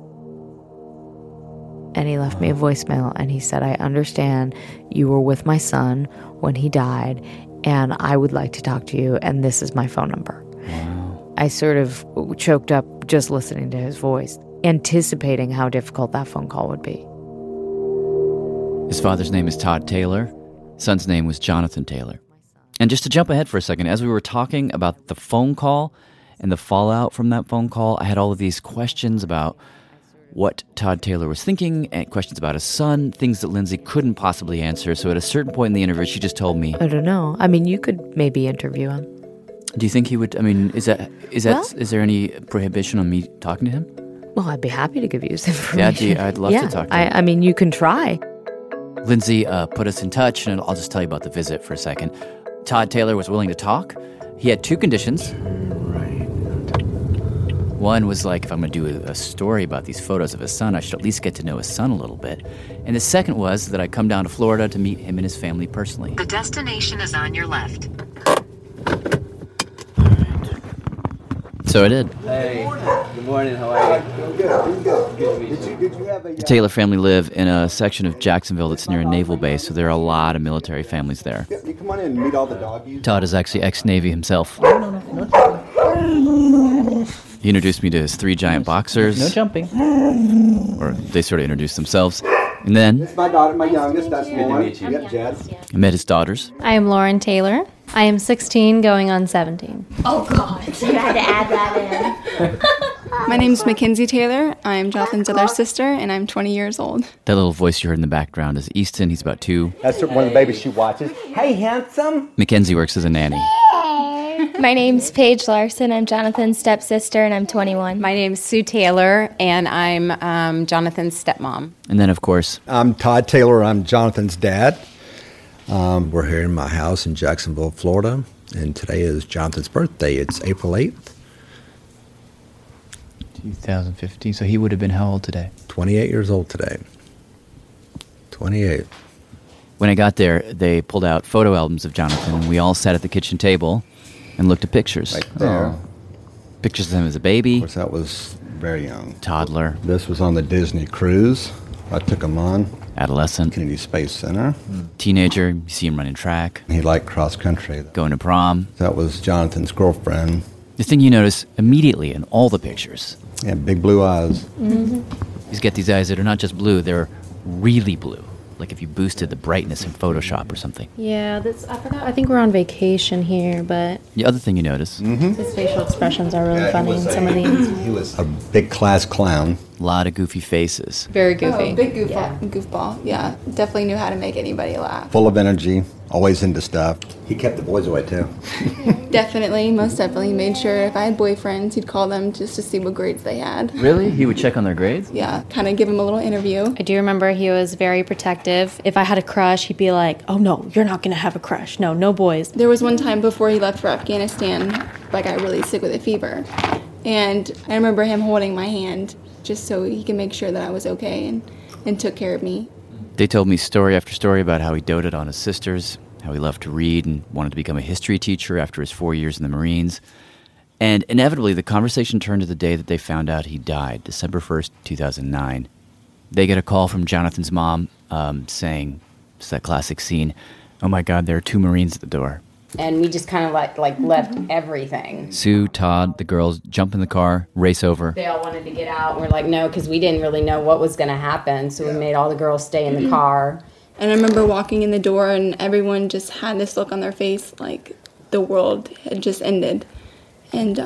And he left me a voicemail, and he said, I understand you were with my son when he died, and I would like to talk to you, and this is my phone number. Wow. I sort of choked up just listening to his voice, anticipating how difficult that phone call would be. His father's name is Todd Taylor. Son's name was Jonathan Taylor. And just to jump ahead for a second, as we were talking about the phone call and the fallout from that phone call, I had all of these questions about what Todd Taylor was thinking, and questions about his son, things that Lindsay couldn't possibly answer. So at a certain point in the interview, she just told me, I don't know. I mean, you could maybe interview him. Do you think he would? I mean, is there any prohibition on me talking to him? Well, I'd be happy to give you some information. Yeah, I'd love to talk to him. I mean, you can try. Lindsay put us in touch, and I'll just tell you about the visit for a second. Todd Taylor was willing to talk. He had two conditions. One was like, if I'm going to do a story about these photos of his son, I should at least get to know his son a little bit. And the second was that I come down to Florida to meet him and his family personally. The destination is on your left. So I did. Hey, good morning. How are you? Good. Good to meet you. Did you have the Taylor family live in a section of Jacksonville that's near a naval base, so there are a lot of military families there. Yeah, you come on in and meet all the doggies. Todd is actually ex-Navy himself. He introduced me to his three giant boxers. No jumping. Or they sort of introduced themselves. And then This is my daughter, my youngest. That's good to meet you. Yep, Jed. I met his daughters. I am Lauren Taylor. I am 16 going on 17. Oh, God. You had to add that in. My name's Mackenzie Taylor. I'm Jonathan's other sister, and I'm 20 years old. That little voice you heard in the background is Easton. He's about 2. That's one of the babies she watches. Hey, handsome. Mackenzie works as a nanny. My name's Paige Larson. I'm Jonathan's stepsister, and I'm 21. My name's Sue Taylor, and I'm Jonathan's stepmom. And then, of course, I'm Todd Taylor. I'm Jonathan's dad. We're here in my house in Jacksonville, Florida, and today is Jonathan's birthday. It's April 8th. 2015. So he would have been how old today? 28 years old today. 28. When I got there, they pulled out photo albums of Jonathan, and we all sat at the kitchen table and looked at pictures. Right there. Oh. Pictures of him as a baby. Of course, that was very young. Toddler. This was on the Disney cruise. I took him on. Adolescent. Kennedy Space Center. Teenager. You see him running track. He liked cross country. Going to prom. That was Jonathan's girlfriend. The thing you notice immediately in all the pictures. Yeah, big blue eyes. Mm-hmm. He's got these eyes that are not just blue, they're really blue. Like if you boosted the brightness in Photoshop or something. Yeah, I forgot. I think we're on vacation here, but the other thing you notice, his facial expressions are really funny in some of these. He was a big class clown. A lot of goofy faces. Very goofy. Big goofball. Yeah, definitely knew how to make anybody laugh. Full of energy, always into stuff. He kept the boys away too. Definitely, most definitely. He made sure if I had boyfriends, he'd call them just to see what grades they had. Really? He would check on their grades? Yeah, kind of give them a little interview. I do remember he was very protective. If I had a crush, he'd be like, oh no, you're not going to have a crush. No boys. There was one time before he left for Afghanistan, I got really sick with a fever. And I remember him holding my hand just so he could make sure that I was okay and took care of me. They told me story after story about how he doted on his sisters, how he loved to read and wanted to become a history teacher after his 4 years in the Marines. And inevitably, the conversation turned to the day that they found out he died, December 1st, 2009. They get a call from Jonathan's mom saying, it's that classic scene, oh my God, there are 2 Marines at the door. And we just kind of like left everything. Sue, Todd, the girls jump in the car, race over. They all wanted to get out. We're like, no, because we didn't really know what was going to happen. So we made all the girls stay in the car. And I remember walking in the door and everyone just had this look on their face like the world had just ended. And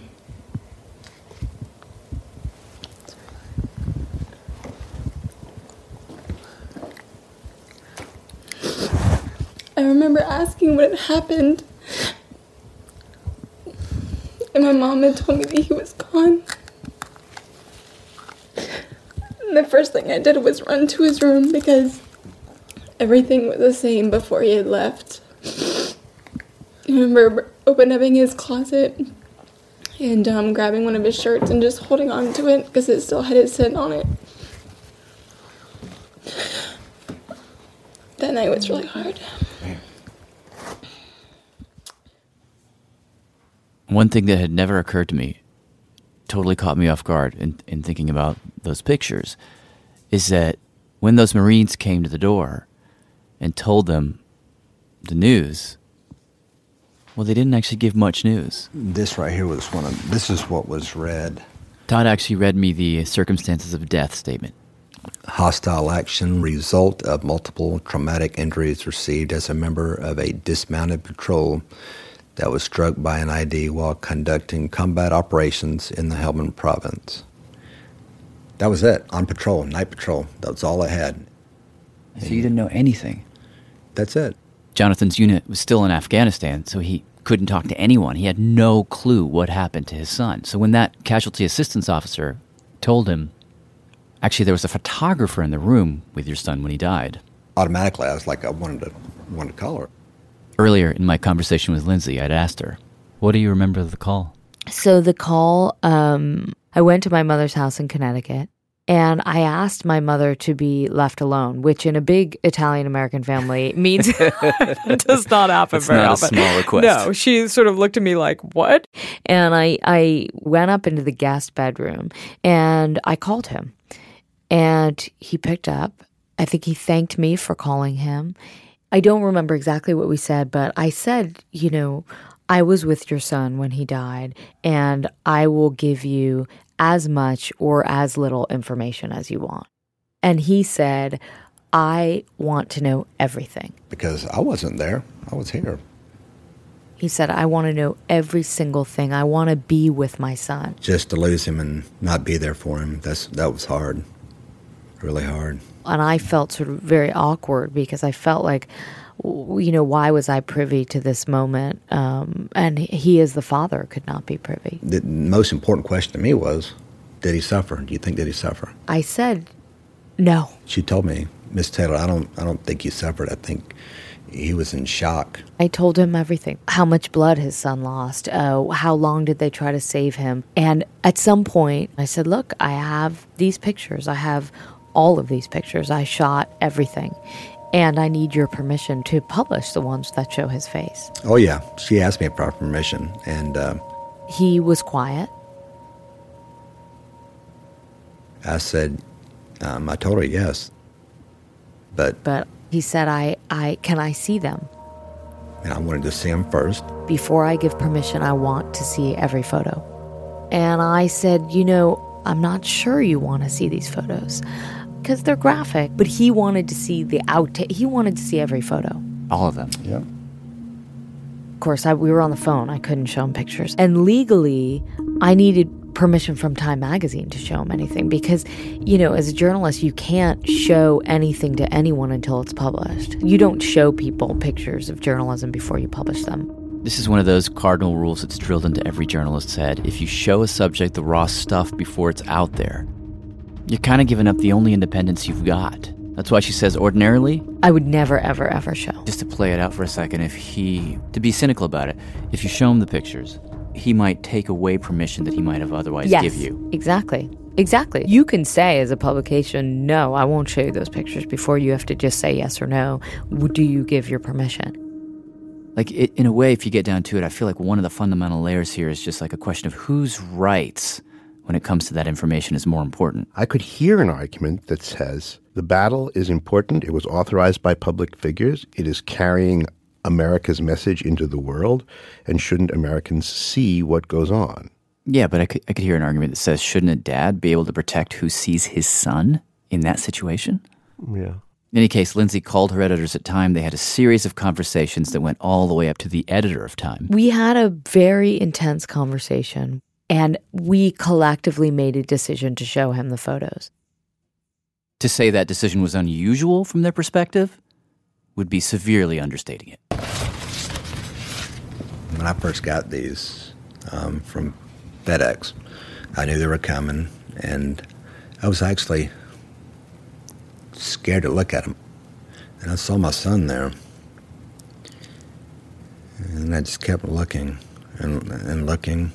I remember asking what had happened. And my mom had told me that he was gone. And the first thing I did was run to his room because everything was the same before he had left. I remember opening his closet and grabbing one of his shirts and just holding on to it because it still had his scent on it. That night was really hard. One thing that had never occurred to me, totally caught me off guard in thinking about those pictures, is that when those Marines came to the door and told them the news, well, they didn't actually give much news. This right here was this is what was read. Todd actually read me the circumstances of death statement. Hostile action, result of multiple traumatic injuries received as a member of a dismounted patrol that was struck by an ID while conducting combat operations in the Helmand province. That was it, on patrol, night patrol. That was all I had. So you didn't know anything? That's it. Jonathan's unit was still in Afghanistan, so he couldn't talk to anyone. He had no clue what happened to his son. So when that casualty assistance officer told him, actually there was a photographer in the room with your son when he died. Automatically, I was like, I wanted to call her. Earlier in my conversation with Lindsay, I'd asked her, what do you remember of the call? So the call, I went to my mother's house in Connecticut, and I asked my mother to be left alone, which in a big Italian-American family means that does not happen very often. It's not a small request. No, she sort of looked at me like, what? And I went up into the guest bedroom, and I called him. And he picked up. I think he thanked me for calling him. I don't remember exactly what we said, but I said, I was with your son when he died, and I will give you as much or as little information as you want. And he said, I want to know everything. Because I wasn't there. I was here. He said, I want to know every single thing. I want to be with my son. Just to lose him and not be there for him, that was hard. Really hard. And I felt sort of very awkward because I felt like, why was I privy to this moment? And he, as the father, could not be privy. The most important question to me was, did he suffer? Do you think did he suffer? I said, no. She told me, Miss Taylor, I don't think he suffered. I think he was in shock. I told him everything. How much blood his son lost. How long did they try to save him? And at some point, I said, look, I have these pictures. I have all of these pictures. I shot everything. And I need your permission to publish the ones that show his face. Oh, yeah. She asked me for permission. And he was quiet. I said, I told her yes. But he said, I can I see them? And I wanted to see them first. Before I give permission, I want to see every photo. And I said, I'm not sure you want to see these photos because they're graphic. But he wanted to see the outtake. He wanted to see every photo. All of them. Yeah. Of course, we were on the phone. I couldn't show him pictures. And legally, I needed permission from Time Magazine to show him anything because, as a journalist, you can't show anything to anyone until it's published. You don't show people pictures of journalism before you publish them. This is one of those cardinal rules that's drilled into every journalist's head. If you show a subject the raw stuff before it's out there, you're kind of giving up the only independence you've got. That's why she says ordinarily, I would never, ever, ever show. Just to play it out for a second, to be cynical about it, if you show him the pictures, he might take away permission that he might have otherwise give you. Exactly. You can say as a publication, no, I won't show you those pictures before you have to just say yes or no. Do you give your permission? In a way, if you get down to it, I feel like one of the fundamental layers here is just like a question of whose rights when it comes to that information is more important. I could hear an argument that says the battle is important. It was authorized by public figures. It is carrying America's message into the world. And shouldn't Americans see what goes on? Yeah, but I could hear an argument that says, shouldn't a dad be able to protect who sees his son in that situation? Yeah. In any case, Lindsay called her editors at Time. They had a series of conversations that went all the way up to the editor of Time. We had a very intense conversation, and we collectively made a decision to show him the photos. To say that decision was unusual from their perspective would be severely understating it. When I first got these from FedEx, I knew they were coming, and I was actually scared to look at them. And I saw my son there, and I just kept looking and looking.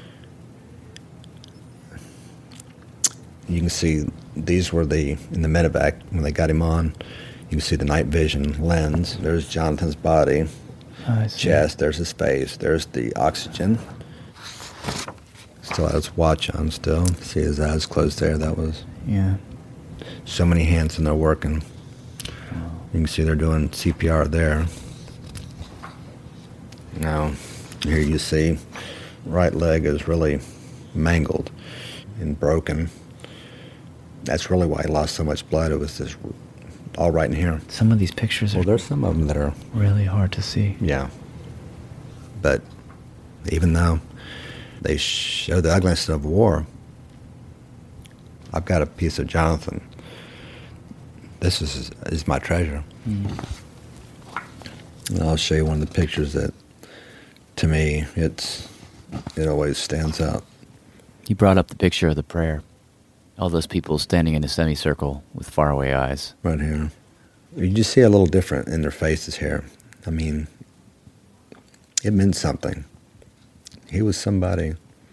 You can see these were in the medevac when they got him on. You can see the night vision lens. There's Jonathan's body, chest, there's his face, there's the oxygen. Still has his watch on still. See his eyes closed there, that was... Yeah. So many hands and they're working. You can see they're doing CPR there. Now, here you see right leg is really mangled and broken. That's really why he lost so much blood. It was just all right in here. Some of these pictures are... Well, there's some of them that are... really hard to see. Yeah. But even though they show the ugliness of war, I've got a piece of Jonathan. This is my treasure. And I'll show you one of the pictures that, to me, it always stands out. You brought up the picture of the prayer. All those people standing in a semicircle with faraway eyes. Right here. You just see a little different in their faces here. I mean, it meant something. He was somebody.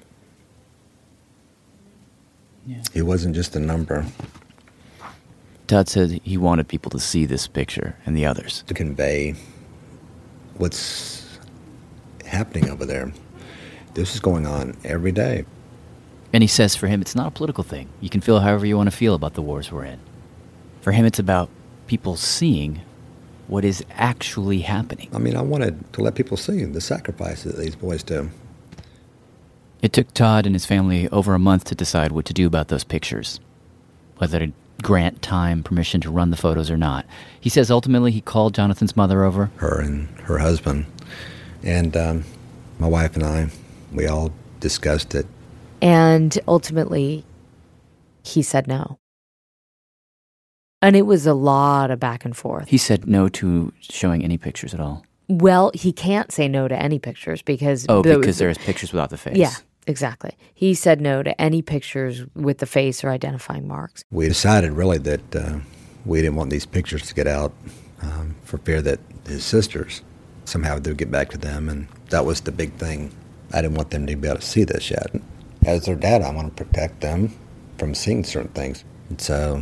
Yeah. He wasn't just a number. Todd said he wanted people to see this picture and the others. To convey what's happening over there. This is going on every day. And he says for him, it's not a political thing. You can feel however you want to feel about the wars we're in. For him, it's about people seeing what is actually happening. I mean, I wanted to let people see the sacrifices that these boys do. It took Todd and his family over a month to decide what to do about those pictures, whether to grant Time permission to run the photos or not. He says ultimately he called Jonathan's mother over. Her and her husband. And my wife and I, we all discussed it. And ultimately, he said no. And it was a lot of back and forth. He said no to showing any pictures at all. Well, he can't say no to any pictures because... because there's pictures without the face. Yeah, exactly. He said no to any pictures with the face or identifying marks. We decided really that we didn't want these pictures to get out for fear that his sisters, somehow they'd get back to them. And that was the big thing. I didn't want them to be able to see this yet. As their dad, I want to protect them from seeing certain things. And so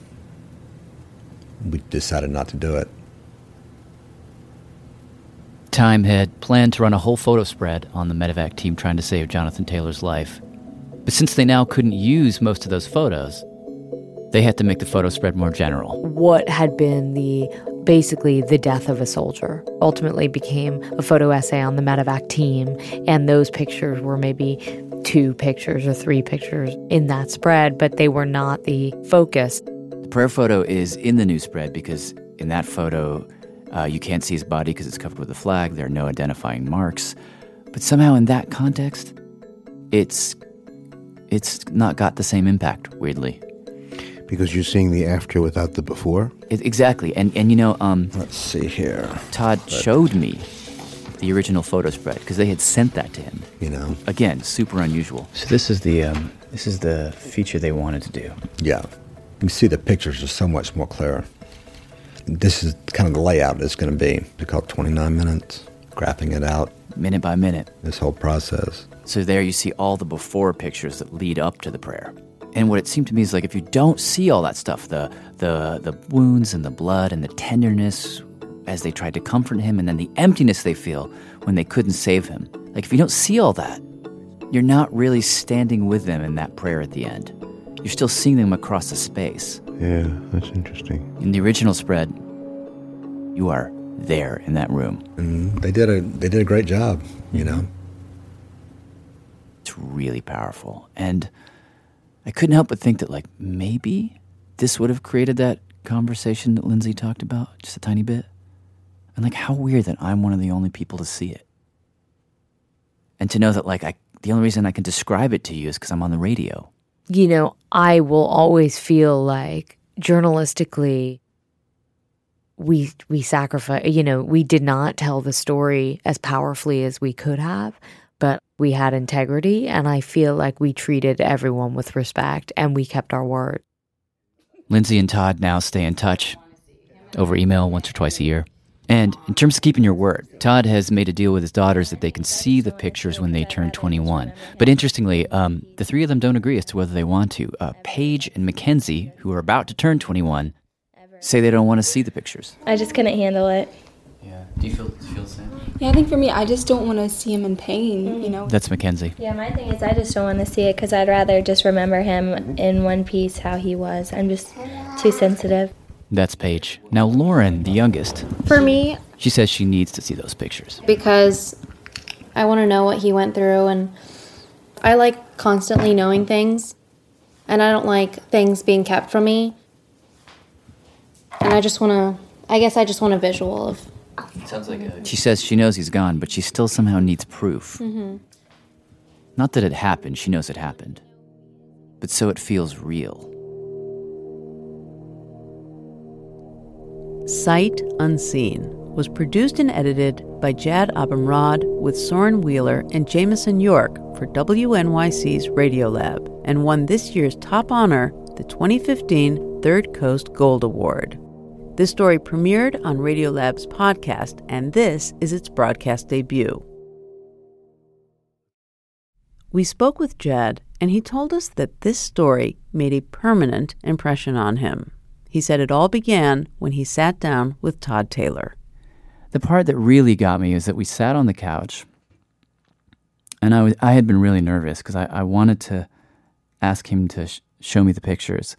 we decided not to do it. Time had planned to run a whole photo spread on the medevac team trying to save Jonathan Taylor's life. But since they now couldn't use most of those photos, they had to make the photo spread more general. What had been basically the death of a soldier ultimately became a photo essay on the medevac team, and those pictures were maybe 2 pictures or 3 pictures in that spread, but they were not the focus. The prayer photo is in the new spread because in that photo, you can't see his body because it's covered with a flag. There are no identifying marks. But somehow in that context, it's it's not got the same impact, weirdly. Because you're seeing the after without the before? Exactly. And let's see here. Todd showed me the original photo spread because they had sent that to him. Again, super unusual. So this is the feature they wanted to do. Yeah. You see the pictures are so much more clear. This is kind of the layout it's going to be. They call it 29 minutes, graphing it out. Minute by minute. This whole process. So there you see all the before pictures that lead up to the prayer. And what it seemed to me is like if you don't see all that stuff, the wounds and the blood and the tenderness as they tried to comfort him, and then the emptiness they feel when they couldn't save him. Like if you don't see all that, you're not really standing with them in that prayer at the end. You're still seeing them across the space. Yeah, that's interesting. In the original spread, you are there in that room. And they did a great job, It's really powerful. And I couldn't help but think that, like, maybe this would have created that conversation that Lindsay talked about just a tiny bit. And, like, how weird that I'm one of the only people to see it. And to know that, like, the only reason I can describe it to you is because I'm on the radio. I will always feel like journalistically we sacrifice, we did not tell the story as powerfully as we could have, but we had integrity, and I feel like we treated everyone with respect, and we kept our word. Lindsay and Todd now stay in touch over email once or twice a year. And in terms of keeping your word, Todd has made a deal with his daughters that they can see the pictures when they turn 21. But interestingly, the three of them don't agree as to whether they want to. Paige and Mackenzie, who are about to turn 21, say they don't want to see the pictures. I just couldn't handle it. Yeah. Do you feel the same? Yeah, I think for me, I just don't want to see him in pain, That's Mackenzie. Yeah, my thing is I just don't want to see it because I'd rather just remember him in one piece how he was. I'm just too sensitive. That's Paige. Now Lauren, the youngest. For me, She says she needs to see those pictures. because I want to know what he went through, and I like constantly knowing things, and I don't like things being kept from me. And I just want a visual of. Sounds like She says she knows he's gone, but she still somehow needs proof. Mm-hmm. Not that it happened, she knows it happened. But so it feels real. Sight Unseen was produced and edited by Jad Abumrad with Soren Wheeler and Jameson York for WNYC's Radiolab, and won this year's top honor, the 2015 Third Coast Gold Award. This story premiered on Radiolab's podcast, and this is its broadcast debut. We spoke with Jad, and he told us that this story made a permanent impression on him. He said it all began when he sat down with Todd Taylor. The part that really got me is that we sat on the couch, and I had been really nervous because I wanted to ask him to show me the pictures.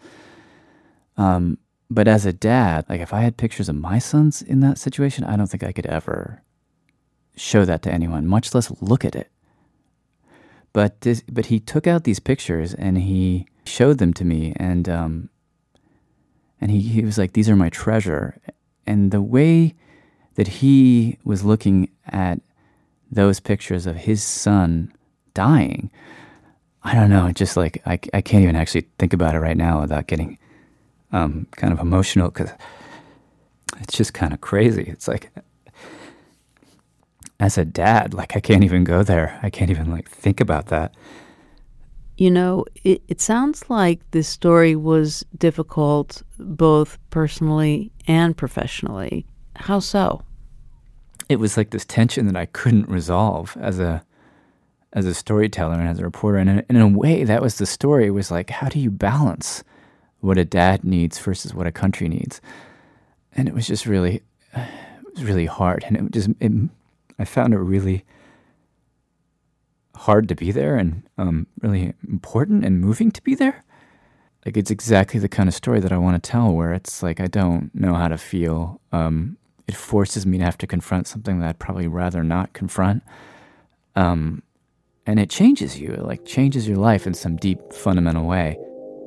But as a dad, like if I had pictures of my sons in that situation, I don't think I could ever show that to anyone, much less look at it. But he took out these pictures and he showed them to me, and he was like, "These are my treasure." And the way that he was looking at those pictures of his son dying, I don't know, just like I can't even actually think about it right now without getting kind of emotional, because it's just kind of crazy. It's like, as a dad, like I can't even go there. I can't even like think about that. It sounds like this story was difficult both personally and professionally. How so? It was like this tension that I couldn't resolve as a storyteller and as a reporter. And in a way, that was the story. It was like, how do you balance what a dad needs versus what a country needs? And it was just really hard. And I found it really hard to be there, and really important and moving to be there. Like, it's exactly the kind of story that I want to tell, where it's like I don't know how to feel. It forces me to have to confront something that I'd probably rather not confront. And it changes you, like changes your life in some deep, fundamental way.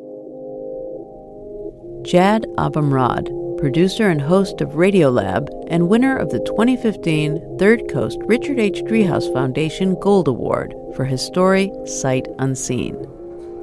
Jad Abumrad, producer and host of Radiolab and winner of the 2015 Third Coast Richard H. Driehaus Foundation Gold Award for his story, Sight Unseen.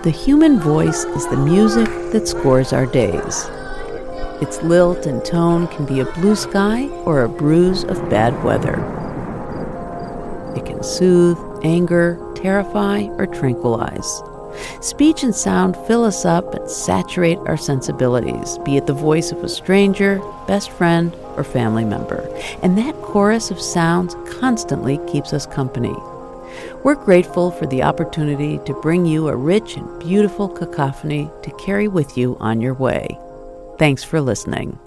the human voice is the music that scores our days. Its lilt and tone can be a blue sky or a bruise of bad weather. It can soothe, anger, terrify, or tranquilize. Speech and sound fill us up and saturate our sensibilities, be it the voice of a stranger, best friend, or family member. And that chorus of sounds constantly keeps us company. We're grateful for the opportunity to bring you a rich and beautiful cacophony to carry with you on your way. Thanks for listening.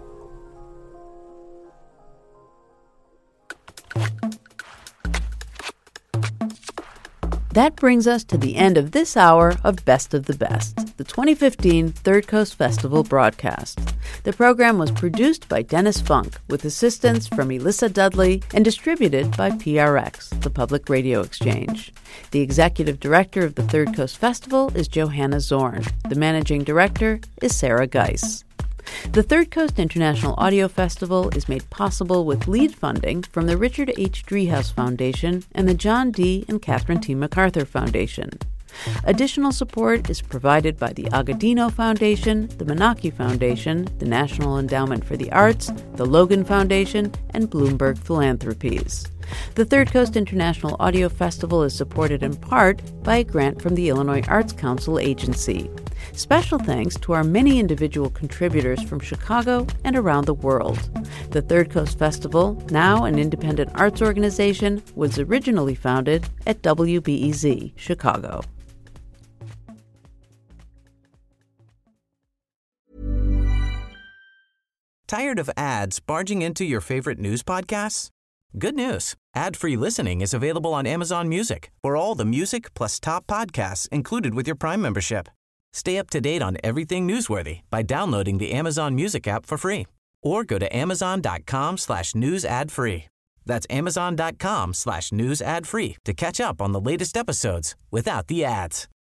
That brings us to the end of this hour of Best of the Best, the 2015 Third Coast Festival broadcast. The program was produced by Dennis Funk with assistance from Elissa Dudley and distributed by PRX, the Public Radio Exchange. The executive director of the Third Coast Festival is Johanna Zorn. The managing director is Sarah Geiss. The Third Coast International Audio Festival is made possible with lead funding from the Richard H. Driehaus Foundation and the John D. and Catherine T. MacArthur Foundation. Additional support is provided by the Agudino Foundation, the Menaki Foundation, the National Endowment for the Arts, the Logan Foundation, and Bloomberg Philanthropies. The Third Coast International Audio Festival is supported in part by a grant from the Illinois Arts Council Agency. Special thanks to our many individual contributors from Chicago and around the world. The Third Coast Festival, now an independent arts organization, was originally founded at WBEZ, Chicago. Tired of ads barging into your favorite news podcasts? Good news. Ad-free listening is available on Amazon Music for all the music plus top podcasts included with your Prime membership. Stay up to date on everything newsworthy by downloading the Amazon Music app for free or go to amazon.com/news ad free. That's amazon.com/news ad free to catch up on the latest episodes without the ads.